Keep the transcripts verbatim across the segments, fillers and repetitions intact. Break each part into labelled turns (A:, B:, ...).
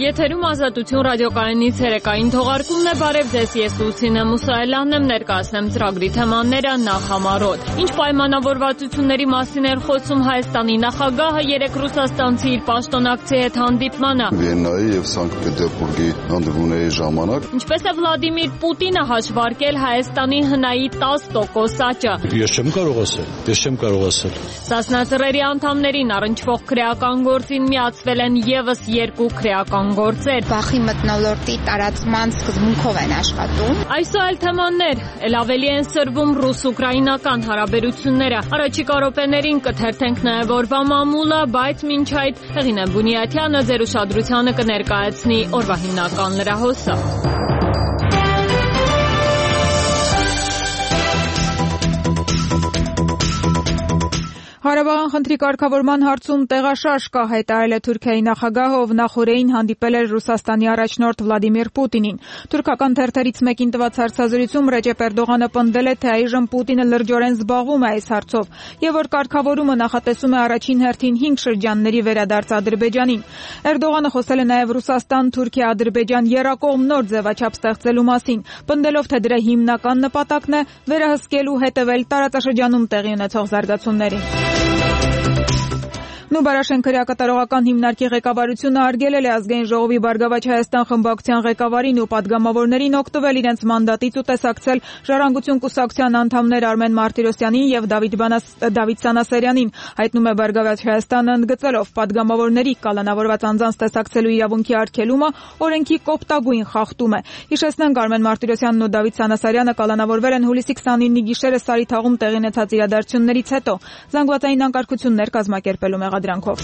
A: Եթերում Ազատություն ռադիոկայանից երեկային թողարկումն է, բարև ձեզ, ես Լուսինե Մուսայելյանն եմ, ներկայացնեմ ծրագրի թեմաները նախ համառոտ։ Ինչ պայմանավորվածությունների մասին էր խոսում Հայաստանի նախագահը երեկ ռուսաստանցի իր պաշտոնակցի հետ հանդիպմանը։
B: Վիեննայի եւ Սանկտ Պետերբուրգի հանդիպումների ժամանակ
A: Ինչպես է Վլադիմիր Պուտինը հաշվարկել Հայաստանի հնայի տասը տոկոս աճը։
C: Ես չեմ կարող ասել, ես չեմ կարող ասել։
A: Սասնածռերի անդամներին առնչվող քրեական գործին միացվել են եւս երկու քրեական գործեր։
D: Բախի մթնոլորտի տարածման սկզբունքով են աշխատում։
A: Այսօր այլ թեմաներ, ել ավելի են սրվում ռուս-ուկրաինական հարաբերությունները։ Առաջիկա րոպեներին կթերթենք նաև օրվա մամուլը, բայց մինչ այդ Հեղինե Բունյաթյանը ձեր ուշադրությանը կներկայացնի օրվա հիմնական լրահոսը։
E: Ղարաբաղյան խնդրի կարգավորման հարցում տեղաշարժ կա, հայտարարել է Թուրքիայի նախագահը, ով նախօրեին հանդիպել էր Ռուսաստանի առաջնորդ Վլադիմիր Պուտինին։ Թուրքական թերթերից մեկին տված հարցազրույցում Ռեջեփ Էրդողանը պնդել է, թե այժմ Պուտինը լրջորեն զբաղվում է այս հարցով, եւ որ կարգավորումը նախատեսում է առաջին հերթին հինգ շրջանների վերադարձ Ադրբեջանին։ Էրդողանը խոսել է նաեւ Ռուսաստան-Թուրքիա-Ադրբեջան եռակողմ նոր ձևաչափ ստեղծելու մասին, պնդելով, թե դրա հիմնական նպատակն է վերահսկել ու հետևել տարածաշրջանում տեղի ունեցող զարգացումներին։ Նուբարաշեն քրեակատարողական հիմնարկի ղեկավարությունը արգելել է Ազգային ժողովի Բարգավաճ Հայաստան խմբակցության ղեկավարին ու պատգամավորներին օգտվել իրենց մանդատից ու տեսակցել Ժառանգություն կուսակցության անդամներ Արմեն Մարտիրոսյանին եւ Դավիթ Դավիթ Սանասարյանին, հայտնում է Բարգավաճ Հայաստանը ընդգծելով պատգամավորների կալանավորված անձանց տեսակցելու իրավունքի արգելումը օրենքի կոպտագույն խախտում է։ Հիշեցնենք, Արմեն Մարտիրոսյանն ու Դավիթ Սանասարյանը կալանավորվել են հուլիսի քսանինի գիշերը Սարիթաղում տեղի ունեցած իրադարձություններից հետո զանգվածային անկարգություններ կազմակերպելու մեղադրանքով։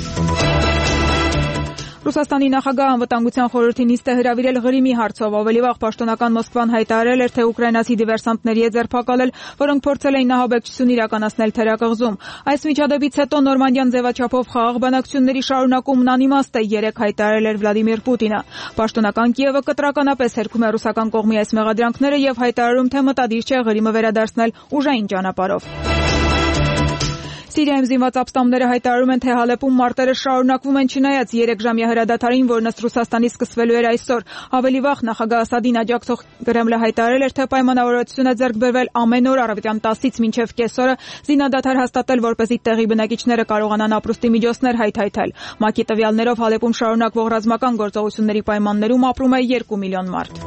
E: Ռուսաստանի նախագահը անվտանգության խորհրդի նիստ է հրավիրել Ղրիմի հարցով։ Ավելի վաղ պաշտոնական Մոսկվան հայտարարել էր, թե ուկրաինացի դիվերսանտների է ձերբակալել, որոնք փորձել էին ահաբեկչություն իրականացնել թերակղզում։ Այս միջադեպից հետո նորմանդյան ձևաչափով խաղաղ բանակցությունների շարունակումն անիմաստ է, երեկ հայտարարել էր Վլադիմիր Պուտինը։ Պաշտոնական Կիևը կտրականապես հերքում է ռուսական կողմի այս մեղադրանքները եւ հայտարարում, թե մտադիր չէ Ղրիմը վերադարձնել ուժային ճանապարհով։ Սիրիայում զինված ապստամբները հայտարարում են, թե Հալեպում մարտերը շարունակվում են չնայած երեքժամյա հրադադարին, որն ըստ Ռուսաստանի սկսվելու էր այսօր։ Ավելի վաղ նախագահ Ասադին աջակցող Կրեմլը հայտարարել էր, թե պայմանավորվածություն է ձեռք բերվել ամեն օր առավոտյան տասից մինչև կեսօրը զինադադար հաստատել, որպեսզի տեղի բնակիչները կարողանան ապրուստի միջոցներ հայթայթել։ ՄԱԿ-ի տվյալներով Հալեպում շարունակվող ռազմական գործողությունների պայմաններում ապրում է երկու միլիոն մարդ։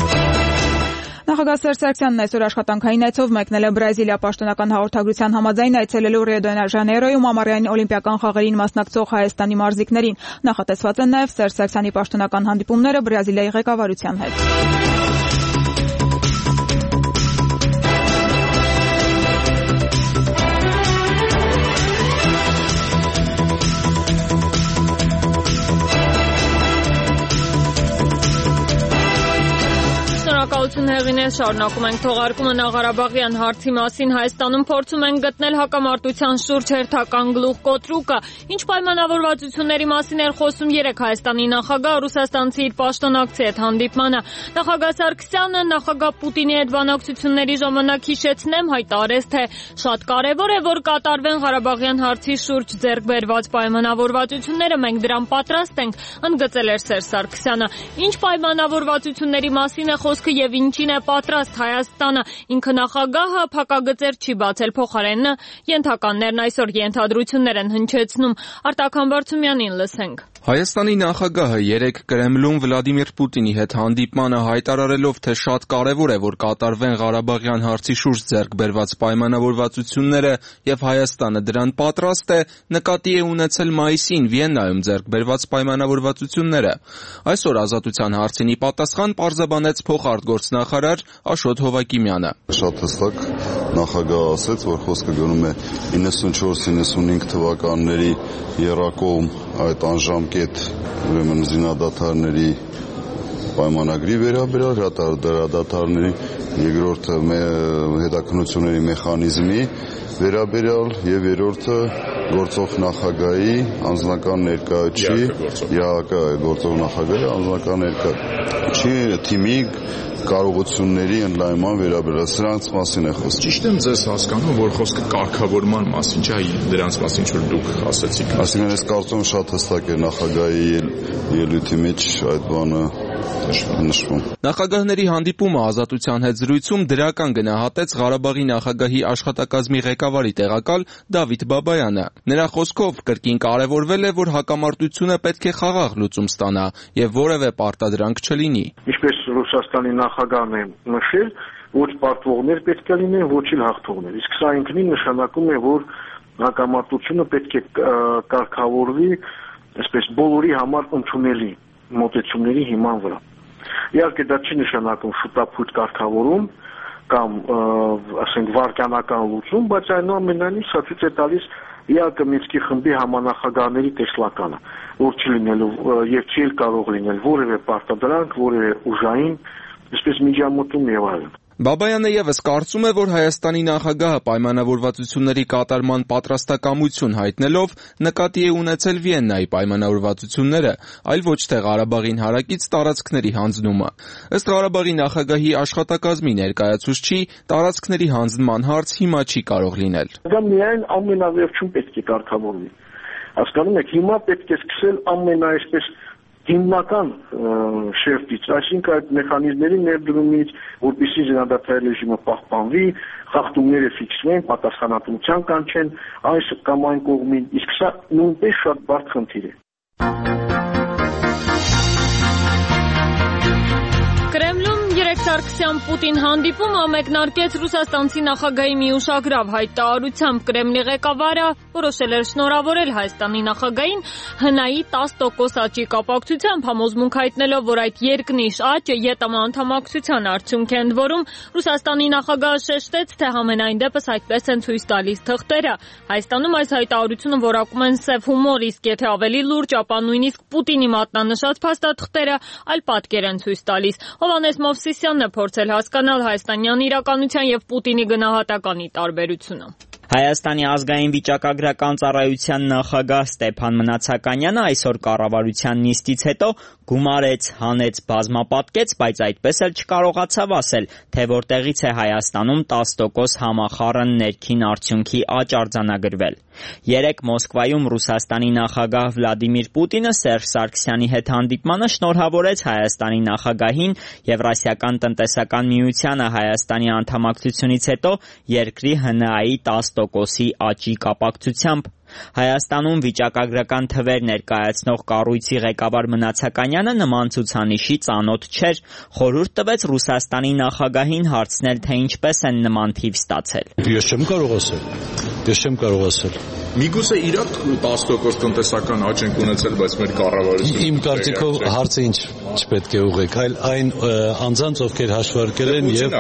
E: Նախագահ Սերժ Սարգսյանն այսօր աշխատանքային այցով մեկնել է Բրազիլիա, պաշտոնական հաղորդագրության համաձայն այցելելու Ռիո դե Ժանեյրոյում ամառային օլիմպիական խաղերին մասնակցող Հայաստանի մարզիկներին։ Նախատեսված են նաև Սերժ Սարգսյանի պաշտոնական հանդիպումները Բրազիլիայի ղեկավարության հետ։
A: Շնորհակալություն Հեղինե, շարունակում ենք թողարկումը Ղարաբաղյան հարցի մասին։ Հայաստանում փորձում են գտնել հակամարտության շուրջ հերթական գլուխկոտրուկը։ Ինչ պայմանավորվածությունների մասին էր խոսում երեկ Հայաստանի նախագահը ռուսաստանցի իր պաշտոնակցի հետ հանդիպմանը։ Նախագահ Սարգսյանը նախագահ Պուտինի հետ բանակցությունների ժամանակ հիշեցնեմ հայտարարեց, թե շատ կարևոր է, որ կատարվեն Ղարաբաղյան հարցի շուրջ ձեռք բերված պայմանավորվածությունները, մենք դրան պատրաստ ենք, ընդգծել էր Սերժ Սարգսյանը։ Ինչ պայմանավորվածությունների մասին է խոսքը եւ ինչին է պատրաստ Հայաստանը, ինքը նախագահը փակագծեր չի բացել, փոխարենը ենթականներն այսօր ենթադրություններ են հնչեցնում։ Արտակ Համբարձումյանին լսենք։
F: Հայաստանի նախագահը երեկ Կրեմլում Վլադիմիր Պուտինի հետ հանդիպմանը հայտարարելով, թե շատ կարևոր է, որ կատարվեն Ղարաբաղյան հարցի շուրջ ձեռք բերված պայմանավորվածությունները եւ Հայաստանը դրան պատրաստ է, նկատի է ունեցել մայիսին Վիեննայում ձեռք բերված պայմանավորվածությունները։ Այսօր Ազատության հարցինի պատասխան պարզաբանեց փոխարտգործնախարար Աշոտ Հովակիմյանը։
B: Շատ հստակ նախագահը ասաց, որ խոսքը գնում է իննսունչորս իննսունհինգ թվականների եռակողմ այդ անժամկետ ուրեմն զինադադարների պայմանագրի վերաբերյալ, հրադադարների երկրորդը հետաքննությունների մեխանիզմի վերաբերյալ եւ երրորդը գործող նախագահի անձնական ներկայացի, ԵԱՀԿ գործող նախագահի անձնական ներկայացի թիմի կարողությունների ընդլայնման վերաբերյալ սրանց մասին է խոսքը։
G: Ճիշտ եմ ձեզ հասկանում, որ խոսքը կարգավորման մասին չէ, դրանց մասին ինչ որ դուք ասացիք։
B: Այսինքն ես կարծում եմ շատ հստակ է նախագահի ելույթի մեջ այդ բանը նշվում։
F: Նախագահների հանդիպումը Ազատության հետ զրույցում դրական գնահատեց Ղարաբաղի նախագահի աշխատակազմի ղեկավարի տեղակալ Դավիթ Բաբայանը։ Նրա խոսքով կրկին կարևորվել է, որ հակամարտությունը պետք է խաղաղ լուծում ստանա եւ որևէ պարտադրանք չլինի։
H: Ինչպես Ռուսաստանի նախագահն է նշել, ոչ պարտվողներ պետք է լինեն, ոչ էլ հաղթողներ։ Իսկ սա ինքնին նշանակում է, որ հակամարտությունը պետք է կարգավորվի, այսպես բոլորի համար ընդունելի մոտեցումների հիման վրա։ Իհարկե դա չի նշանակում շուտապույտ կարգավորում կամ ասենք վարկյանական լուծում, բայց այնուամենայնիվ սա ցույց է տալիս ԵԱՀԿ Մինսկի խմբի համանախագահների տեսլականը, որ չի լինելու եւ չի կարող լինել որևէ պարտադրանք, որևէ ուժային, այսպես միջամտում եւ այլն։
F: Բաբայանը եւս կարծում է, որ Հայաստանի նախագահը պայմանավորվածությունների կատարման պատրաստակամություն հայտնելով նկատի է ունեցել Վիեննայի պայմանավորվածությունները, այլ ոչ թե Ղարաբաղին հարակից տարածքների հանձնումը։ Ըստ Ղարաբաղի նախագահի աշխատակազմի ներկայացուցչի, տարածքների հանձնման հարց հիմա չի կարող լինել։
H: Դա միայն ամենավերջում պետք է կարգավորվի։ Հասկանում եք, հիմա պետք է սկսել ամենաայսպես հիմնական շերտից, այսինքն այդ մեխանիզմների ներդրումից, որպեսզի զինադադարի ռեժիմը պահպանվի, խախտումները ֆիքսվեն, պատասխանատվության կանչեն այս կամ այն կողմին, իսկ սա նույնպես շատ բարդ խնդիր է։
A: Կրեմլում երեկ Սարգսյան-Պուտին հանդիպումը մեկնարկեց ռուսաստանցի նախագահի մի ուշագրավ հայտարարությամբ։ Կրեմլի ղեկավարը որոշել էր շնորհավորել Հայաստանի նախագահին հնայի տասը տոկոս աճի կապակցությամբ, համոզմունք հայտնելով, որ այդ երկնիշ աճը ԵՏՄ անդամակցության արդյունք է։ Ընդ որում Ռուսաստանի նախագահը շեշտեց, թե համենայն դեպս այդպես են ցույց տալիս թղթերը։ Հայաստանում այս հայտարարությունը որակում են սև հումոր, իսկ եթե ավելի լուրջ, ապա նույնիսկ Պուտինի մատնանշած փաստաթղթերը այլ պատկեր են ցույց տալիս։ Հովհաննես Մովսիսյանն է փորձել հասկանալ հայաստանյան իրականության եւ Պուտինի գնահատականի տարբերությունը։
I: Հայաստանի ազգային վիճակագրական ծառայության նախագահ Ստեփան Մնացականյանը այսօր կառավարության նիստից հետո գումարեց, հանեց, բազմապատկեց, բայց այդպես էլ չկարողացավ ասել, թե որտեղից է Հայաստանում տասը տոկոս համախառն ներքին արդյունքի աճ արձանագրվել։ Երեկ Մոսկվայում Ռուսաստանի նախագահ Վլադիմիր Պուտինը Սերժ Սարգսյանի հետ հանդիպմանը շնորհավորեց Հայաստանի նախագահին Եվրասիական տնտեսական միությանը Հայաստանի անդամակցությունից հետո երկրի ՀՆԱ-ի տասը տոկոսի աճի կապակցությամբ։ Հայաստանում վիճակագրական թվեր ներկայացնող կառույցի ղեկավար Մնացականյանը նման ցուցանիշի ծանոթ չէր, խորհուրդ տվեց Ռուսաստանի նախագահին հարցնել, թե ինչպես են նման թիվ ստացել։
C: Ես չեմ կարող ասել։ Ես չեմ կարող ասել։
G: Միգուցե իրոք տասը տոկոս տնտեսական աճ ենք ունեցել, բայց մեր կառավարությունը
C: Իմ կարծիքով հարցը ինչ չպետք է ուղղեք, այլ այն անձանց, ովքեր հաշվարկել են եւ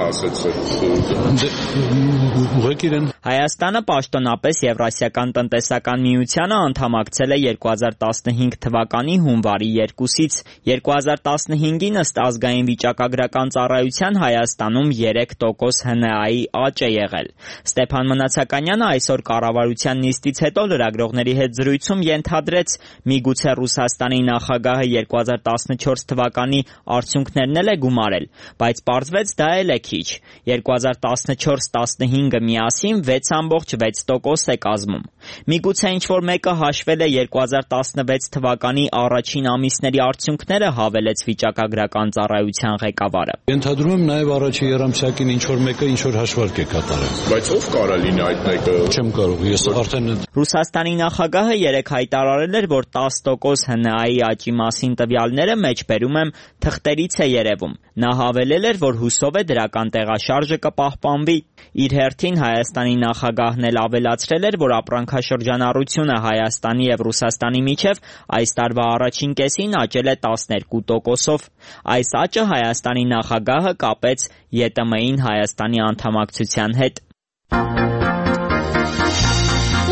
C: ուղղեք իրեն։
I: Հայաստանը պաշտոնապես Եվրասիական տնտեսական միությանը անդամակցել է երկու հազար տասնհինգ թվականի հունվարի երկուսից։ երկու հազար տասնհինգին ըստ ազգային վիճակագրական ծառայության Հայաստանում երեք տոկոս ՀՆԱ-ի աճ է եղել։ Ստեփան Մնացականյանը այսօր կառավարության նիստից հետո լրագրողների հետ զրույցում ենթադրեց, միգուցե Ռուսաստանի նախագահը երկու հազար տասնչորս թվականի արդյունքներն էլ է գումարել, բայց պարզվեց դա էլ է քիչ։ երկու հազար տասնչորս տասնհինգը միասին վեց ամբողջ վեց տոկոս է կազմում։ Միգուցե ինչ-որ մեկը հաշվել է երկու հազար տասնվեց թվականի առաջին ամիսների արդյունքները, հավելեց վիճակագրական ծառայության ղեկավարը։
C: Ենթադրում եմ նաև առաջի երամսյակին ինչ-որ մեկը ինչ-որ հաշվարկ է կատարել։
G: Բայց ով կարա լինի այդ մեկը։
C: Չեմ կարող, ես արդեն
I: Ռուսաստանի նախագահը երեկ հայտարարել էր, որ տասը տոկոս ՀՆԱ-ի աճի մասին տվյալները մեջբերում եմ թղթերից է երևում։ Նա հավելել էր, որ հուսով է դրական տեղաշարժը կպահպանվի։ Իր հերթին Հայաստանի նախագահն էլ ավելացրել էր, որ ապրանքաշրջանառությունը Հայաստանի եւ Ռուսաստանի միջև այս տարվա առաջին կեսին աճել է տասներկու տոկոսով։ Այս աճը Հայաստանի նախագահը կապեց ԵՏՄ-ին Հայաստանի անդամակցության հետ։
A: Պուտին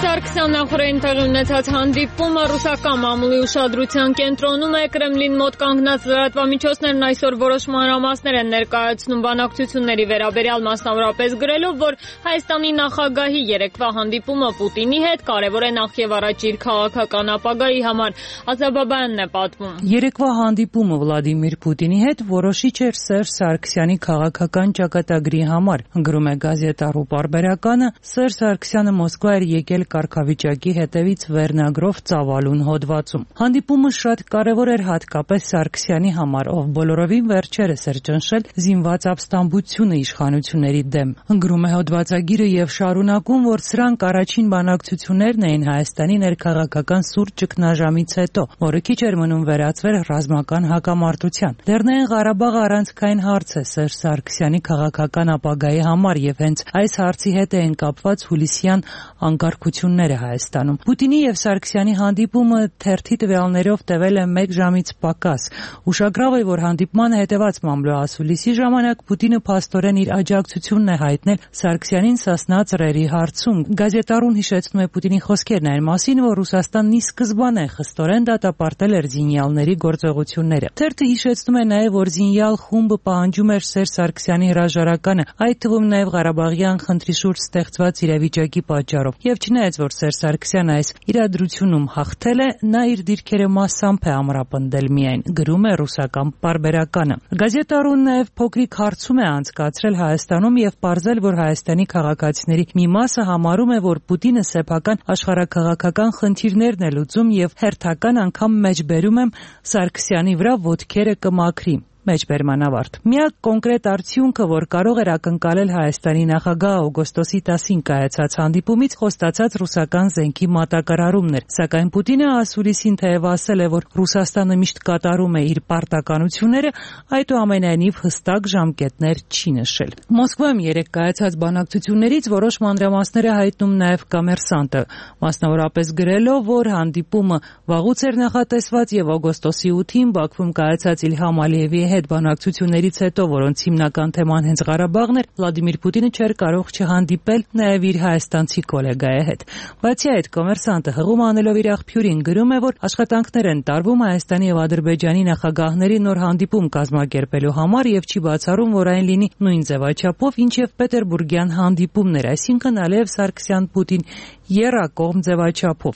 A: Սարգսյան նախորդին տեղի ունեցած հանդիպումը ռուսական մամուլի ուշադրության կենտրոնում է։ Կրեմլին մոտ կանգնած լրատվամիջոցներն այսօր որոշ մանրամասներ են ներկայացնում բանակցությունների վերաբերյալ, մասնավորապես գրելով, որ Հայաստանի նախագահի երեկվա հանդիպումը Պուտինի հետ կարևոր է նախ եւ առաջ իր քաղաքական ապագայի համար։ Ազաբաբայանն է պատմում։
J: Երեկվա հանդիպումը Վլադիմիր Պուտինի հետ որոշիչ էր Սերժ Սարգսյանի քաղաքական ճակատագրի համար, գրում է Գազետա.ru պարբերականը։ Սերժ Սարգսյանը Մոսկվա էր եկել կարգավիճակի հետևից վերնագրով ծավալուն հոդվածում։ Հանդիպումը շատ կարևոր էր հատկապես Սարգսյանի համար, ով բոլորովին վերջերս էր ճնշել զինված ապստամբությունը իշխանությունների դեմ։ Գրում է հոդվածագիրը եւ շարունակում, որ սրանք առաջին բանակցություններն էին Հայաստանի ներքաղաքական սուր ճգնաժամից հետո, որը քիչ էր մնում վերածվեր ռազմական հակամարտության։ Լեռնային Ղարաբաղը առանցքային հարց է Սերժ Սարգսյանի քաղաքական ապագայի համար եւ հենց այս հարցի հետ են կապված հուլիսյան անկարգությունները Հայաստանում։ Պուտինի եւ Սարգսյանի հանդիպումը թերթի տվյալներով տևել է մեկ ժամից պակաս։ Ուշագրավ է, որ հանդիպման հետևած մամլոասուլիսի ժամանակ Պուտինը փաստորեն իր աջակցությունն է հայտնել Սարգսյանին Սասնա ծռերի հարցում։ Գազետա.ru-ն հիշեցնում է Պուտինի խոսքերն այն մասին, որ Ռուսաստանն ի սկզբանե խստորեն դատապարտել էր զինյալների գործողությունները։ Թերթը հիշեցնում է նաեւ, որ զինյալ խումբը պահանջում էր Սերժ Սարգսյանի հրաժարականը, այդ թվում նաեւ Ղարաբաղյան խնդրի շուրջ ստեղծված իրավիճակի պատճառով։ Եվ չնայած որ Սերժ Սարգսյանը այս իրադրությունում հաղթել է, նա իր դիրքերը մասամբ է ամրապնդել միայն, գրում է ռուսական պարբերականը։ Գազետա.ru-ն նաև փոքրիկ հարցում է անցկացրել Հայաստանում եւ պարզել, որ Հայաստանի քաղաքացիների մի մասը համարում է, որ Պուտինը սեփական աշխարհաքաղաքական խնդիրներն է լուծում եւ հերթական անգամ մեջբերում եմ Սարգսյանի վրա ոտքերը կմաքրի։ Մեջբերման ավարտ։ Միակ կոնկրետ արդյունքը, որ կարող էր ակնկալել Հայաստանի նախագահ օգոստոսի տասին կայացած հանդիպումից, խոստացած ռուսական զենքի մատակարարումն էր, սակայն Պուտինը ասուլիսին թեև ասել է, որ Ռուսաստանը միշտ կատարում է իր պարտականությունները, այդուամենայնիվ հստակ ժամկետներ չի նշել։ Մոսկվայում երեկ կայացած բանակցություններից որոշ մանրամասներ է հայտնում նաև Կոմերսանտը, մասնավորապես գրելով, որ հանդիպումը վաղուց էր նախատեսված եւ օգոստոսի ութին Բաքվում կայացած Իլհամ Ալիևի հետ բանակցություններից հետո, որոնց հիմնական թեման հենց Ղարաբաղն էր, Վլադիմիր Պուտինը չէր կարող չհանդիպել նաև իր հայաստանցի գոլեգայի հետ։ Բացի այդ, Կոմերսանտը հղում անելով իր աղբյուրին գրում է, որ աշխատանքներ են տարվում Հայաստանի եւ Ադրբեջանի նախագահների նոր հանդիպում կազմակերպելու համար եւ չի բացառում, որ այն լինի նույն ձևաչափով, ինչ եւ Պետերբուրգյան հանդիպումներ, այսինքն Ալիև Սարգսյան-Պուտին եռակողմ ձևաչափով։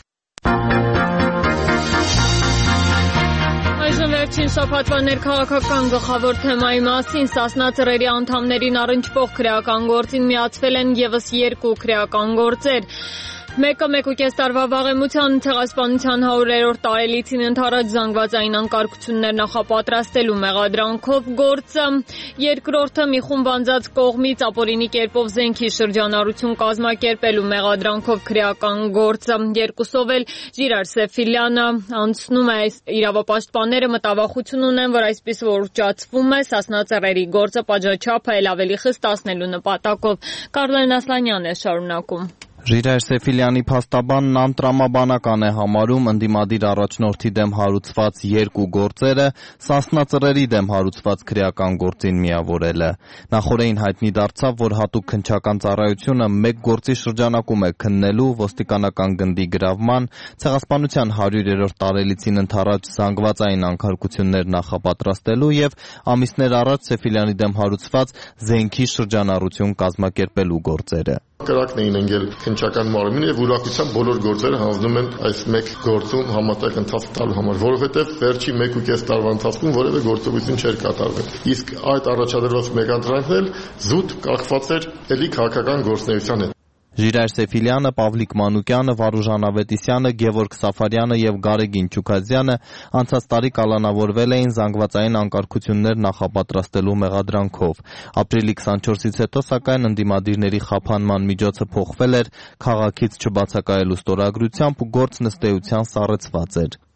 A: Վերջին շաբաթվա ներքաղաքական գլխավոր թեմայի մասին Սասնա ծռերի անդամներին առնչվող քրեական գործին միացվել են եւս երկու քրեական գործեր։ Մեկը մեկ ու կես տարվա վաղեմության ցեղասպանության հարյուրերորդ տարելիցին ընդառաջ զանգվածային անկարգություններ նախապատրաստելու մեղադրանքով գործը, երկրորդը մի խումբ անձած կողմից ապօրինի կերպով զենքի շրջանառություն կազմակերպելու մեղադրանքով քրեական գործը։ Երկուսով էլ Ժիրայր Սեֆիլյանը անցնում է, իրավապաշտպանները մտավախություն ունեն, որ այսպես որ ուռճացվում է Սասնա ծռերի գործը պատժաչափը էլ ավելի խստացնելու նպատակով։ Կարլեն Ասլանյանն է շարունակում։
F: Ժիրայր Սեֆիլյանի փաստաբանն անտրամաբանական է համարում ընդդիմադիր առաջնորդի դեմ հարուցված երկու գործերը Սասնա ծռերի դեմ հարուցված քրեական գործին միավորելը։ Նախորդին հայտնի դարձավ, որ հատուկ քննչական ծառայությունը մեկ գործի շրջանակում է քննելու ոստիկանական գնդի գրավման, ցեղասպանության հարյուրերորդ տարելիցին ընդառաջ զանգվածային անկարգություններ նախապատրաստելու եւ ամիսներ առաջ Սեֆիլյանի դեմ հարուցված զենքի շրջանառություն կազմակերպելու գործերը։
K: Կրակն էին ընկել քննչական մարմինը եւ ուրախությամբ բոլոր գործերը հանձնում են այս մեկ գործում համատեղ ընթացք տալու համար, որովհետեւ վերջի մեկ ու կես տարվա ընթացքում որևէ գործողություն չէր կատարվել։ Իսկ այդ առաջադրված մեկադրանքն էլ զուտ կախված էր ելի քաղաքական գործունեության հետ։
F: Ժիրայր Սեֆիլյանը, Պավլիկ Մանուկյանը, Վարուժան Ավետիսյանը, Գևորգ Սաֆարյանը եւ Գարեգին Չուքազյանը անցած տարի կալանավորվել էին զանգվածային անկարգություններ նախապատրաստելու մեղադրանքով։ Ապրիլի քսանչորսից հետո սակայն ընդդիմադիրների խափանման միջոցը փոխվել էր քաղաքից չբացակայելու ստորագրությամբ ու գործն ըստ էության սառեցված էր։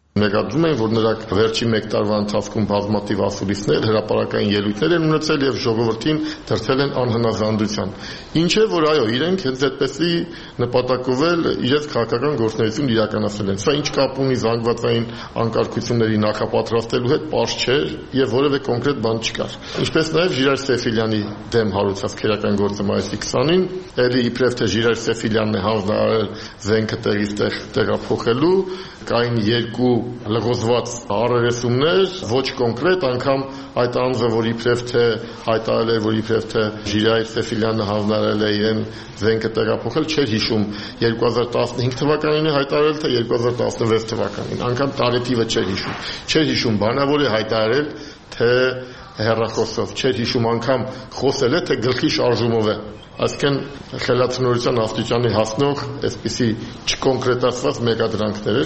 K: Մեկադրում են, որ նրանք վերջի մեկ տարվա ընթացքում բազմաթիվ ասուլիսներ, հրապարակային ելույթներ են ունեցել եւ ժողովրդին դրդել են անհնազանդության։ Ինչ է, որ այո, իրենք հենց այդպեսի նպատակով էլ իրենց քաղաքական գործունեություն իրականացրել են։ Սա ինչ կապ ունի զանգվածային անկարգությունների նախապատրաստելու հետ, պարզ չէ եւ որևէ կոնկրետ բան չկար։ Ինչպես նաեւ Ժիրայր Սեֆիլյանի դեմ հարուցած քերական գործը մայիսի քսանին, ելի իբրև թե Ժիրայր Սեֆիլյանն է հանձնարարել զենքը տեղից տեղ տեղափոխելու, կային երկու լղոզված առերեսումներ, ոչ կոնկրետ, անգամ այդ անձը, որ իբրև թե հայտարարել էր, որ իբրև թե Ժիրայր Սեֆիլյանը հանձնարարել է իրեն զենքը տեղափոխել, չէր հիշում երկու հազար տասնհինգ թվականին է հայտարարել, թե երկու հազար տասնվեց թվականին, անգամ տարեթիվը չէր հիշում, չէր հիշում բանավոր է հայտարարել, թե հեռախոսով, չէր հիշում անգամ խոսել է, թե գլխի շարժումով է։ Այսինքն խելացնորության աստիճանի հասնող այսպիսի չկոնկրետացված մեկադրանքներ էր։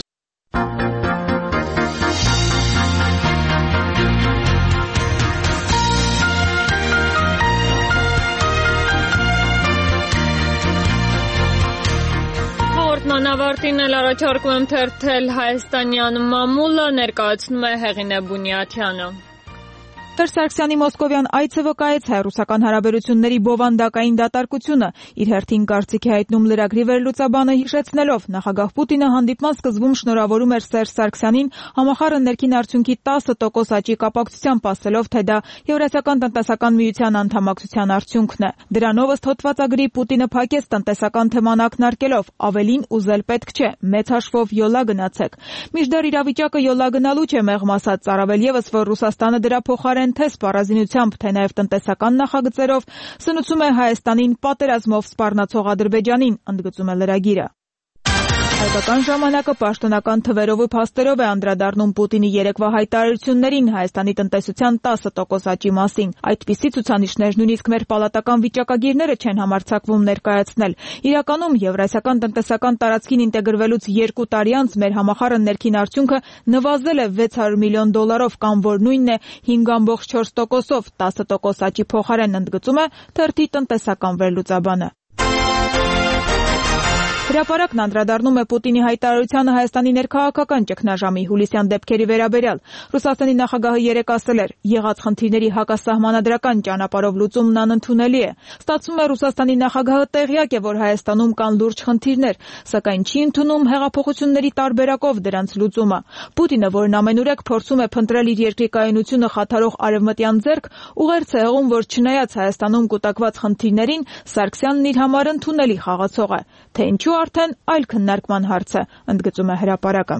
A: Ավարտին էլ առաջարկում եմ թերթել հայաստանյան մամուլը, ներկայացնում է Հեղինե Բունյաթյանը։
E: Տեր Սարգսյանի մոսկովյան այցը վկայեց հայ-ռուսական հարաբերությունների բովանդակային դատարկությունը, իր հերթին կարծիքի հայտնում լրագրի վերլուծաբանը հիշեցնելով նախագահ Պուտինը հանդիպման սկզբում շնորհավորում էր Տեր Սարգսյանին համախառն ներքին արդյունքի տասը տոկոս աճի կապակցությամբ, ասելով, թե դա Եվրասիական տնտեսական միության անդամակցության արդյունքն է։ Դրանով ըստ հոդվածագրի Պուտինը փակեց տնտեսական թեման ակնարկելով, ավելին ուզել պետք չէ, մեծ հաշվով յոլա գնացեք։ Մինչդեռ իրավիճակը յոլա գնալու չէ, մեղմ ասած, առավել ևս, որ Ռուսաստանը դրա փոխարեն թե սպառազինությամբ, թե նաև տնտեսական նախագծերով սնուցում է Հայաստանին պատերազմով սպառնացող Ադրբեջանին, ընդգծում է լրագիրը։ Հայկական ժամանակը պաշտոնական թվերով ու փաստերով է անդրադառնում Պուտինի երեկվա հայտարարություններին Հայաստանի տնտեսության տասը տոկոս աճի մասին։ Այդպիսի ցուցանիշներ նույնիսկ մեր պալատական վիճակագիրները չեն համարձակվում ներկայացնել։ Իրականում Եվրասիական տնտեսական տարածքին ինտեգրվելուց երկու տարի անց մեր համախառն ներքին արդյունքը նվազել է վեց հարյուր միլիոն դոլարով կամ որ նույնն է հինգ կόμμα չորս տոկոսով, տասը տոկոս աճի փոխարեն, ընդգծում է թերթի տնտեսական վերլուծաբանը։ Հրապարակն անդրադառնում է Պուտինի հայտարարությանը Հայաստանի ներքաղաքական ճգնաժամի հուլիսյան դեպքերի վերաբերյալ։ Ռուսաստանի նախագահը երեկ ասել էր. «Եղած խնդիրների հակասահմանադրական ճանապարհով լուծումն անընդունելի է»։ Ստացվում է Ռուսաստանի նախագահը տեղյակ է, որ Հայաստանում կան լուրջ խնդիրներ, սակայն չի ընդունում հեղափոխությունների տարբերակով դրանց լուծումը։ Պուտինը, որն ամենուրեք փորձում է փնտրել իր երկրի կայունությունը խաթարող արևմտյան ձեռք, ուղերձ է հղում, որ չնայած Հայաստանում կուտակված խնդիրներին, Սարգսյանն իր համար ընդունելի խաղացող է։ Թե ինչու արդեն այլ քննարկման հարց է, ընդգծում է հրապարակը։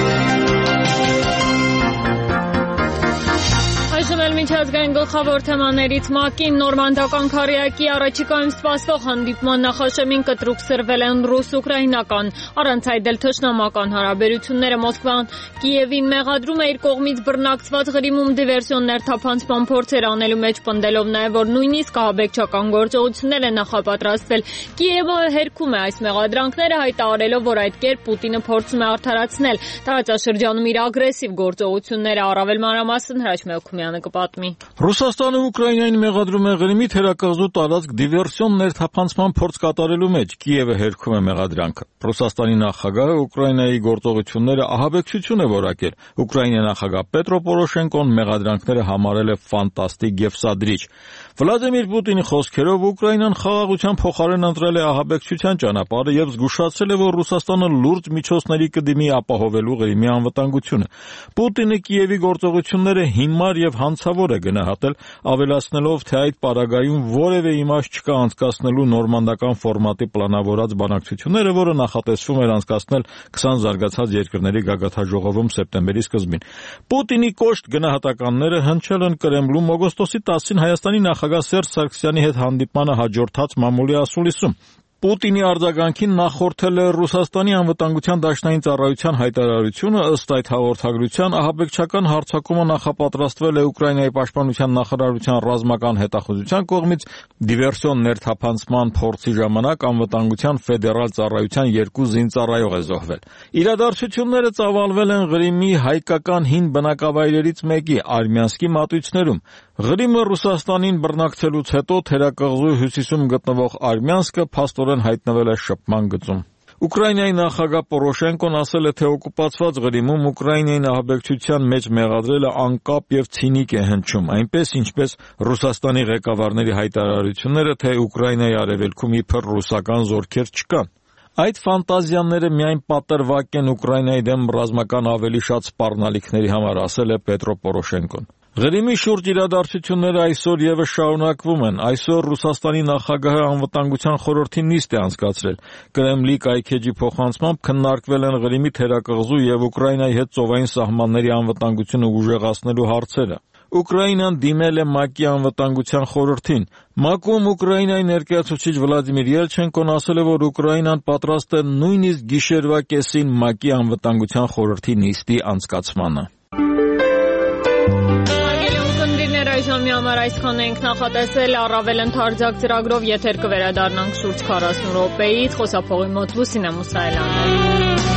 A: Այժմ էլ միջազգային գլխավոր թեմաներից ՄԱԿ-ին նորմանդական քառյակի առաջիկայում սպասվող հանդիպման նախաշեմին կտրուկ սրվել են ռուս-ուկրաինական, առանց այդ էլ թշնամական հարաբերությունները։ Մոսկվան Կիևին մեղադրում է իր կողմից բռնակցված Ղրիմում դիվերսիոն ներթափանցման փորձեր անելու մեջ, պնդելով նաև, որ նույնիսկ ահաբեկչական գործողություններ է նախապատրաստվել։ Կիևը հերքում է այս մեղադրանքները, հայտարարելով, որ այդ կերպ Պուտինը փորձում է արդարացնել տարածաշրջանում իր ագրեսիվ գործողությունները։ Առավել մանրամասն Հրաչ Մեհոքումյանը կպատմի։
L: Ռուսաստանը Ուկրաինային մեղադրում է Ղրիմի թերակղզու տարածք դիվերսիոն ներթափանցման փորձ կատարելու մեջ։ Կիևը հերքում է մեղադրանքը։ Ռուսաստանի նախագահը Ուկրաինայի գործողությունները ահաբեկչություն է որակել։ Ուկրաինայի նախագահ Պետրո Պորոշենկոն մեղադրանքները համարել է ֆանտաստիկ եւ սադրիչ։ Վլադիմիր Պուտինի խոսքերով Ուկրաինան խաղաղության փոխարեն ընտրել է ահաբեկչության ճանապարհը եւ զգուշացրել է, որ Ռուսաստանը լուրջ միջոցների կդիմի ապահովելու Ղրիմի անվտանգությունը։ Պուտինը Կիևի գործողությունները հիմար եւ հանցավոր է գնահատել, ավելացնելով, թե այդ պարագայում որևէ իմաստ չկա անցկացնելու նորմանդական ֆորմատի պլանավորած բանակցությունները, որը նախատեսվում էր անցկացնել քսան զարգացած երկրների գագաթնաժողովում սեպտեմբերի սկզբին։ Պուտինի կոշտ գնահատականները հնչել են Կրեմլում օգոստոսի տասին Հայաստանի նախագահ Սերժ Սարգսյանի հետ հանդիպմանը հաջորդած մամուլի ասուլիսում։ Պուտինի արձագանքին նախորդել է Ռուսաստանի անվտանգության դաշնային ծառայության հայտարարությունը, ըստ այդ հաղորդագրության ահաբեկչական հարձակումը նախապատրաստվել է Ուկրաինայի պաշտպանության նախարարության ռազմական հետախուզության կողմից դիվերսիոն ներթափանցման փորձի ժամանակ անվտանգության ֆեդերալ ծառայության երկու զինծառայող է զոհվել։ Իրադարձությունները ծավալվել են Ղրիմի հայկական հին բնակավայրերից մեկի Արմյանսկի մատույցներում։ Ղրիմը Ռուսաստանին բռնակցելուց հետո թերակղզու հյուսիսում գտնվող Արմյանսկը փաստորեն հայտնվել է շփման գծում։ Ուկրաինայի նախագահ Պորոշենկոն ասել է, թե օկուպացված Ղրիմում Ուկրաինային ահաբեկչության մեջ մեղադրելը անկապ եւ ցինիկ է հնչում, այնպես ինչպես Ռուսաստանի ղեկավարների հայտարարությունները, թե Ուկրաինայի արևելքում իբր ռուսական զորքեր չկան։ Այդ ֆանտազիաները միայն պատրվակ են Ուկրաինայի դեմ ռազմական ավելի շատ սպառնալիքների համար, ասել է Պետրո Պորոշենկոն։ Ղրիմի շուրջ իրադարձությունները այսօր եւս շարունակվում են։ Այսօր Ռուսաստանի նախագահը անվտանգության խորհրդի նիստ է անցկացրել։ Կրեմլի կայքեջի փոխանցմամբ քննարկվել են Ղրիմի թերակղզու եւ Ուկրաինայի հետ ծովային սահմանների անվտանգությունը ուժեղացնելու հարցերը։ Ուկրաինան դիմել է ՄԱԿ-ի անվտանգության խորհրդին։ ՄԱԿ-ում Ուկրաինայի ներկայացուցիչ Վլադիմիր Ելչենկոն ասել է, որ Ուկրաինան պատրաստ է նույնիսկ գիշերվա կեսին ՄԱԿ-ի անվտանգության խորհրդի նիստի անցկացմանը։
A: Ժամի համար այսքան ենք նախատեսել, առավել ընդարձակ ծրագրով եթեր կվերադառնանք շուրջ քառասուն րոպեից, խոսափողի մոտ Լուսինե Մուսայելյանն է։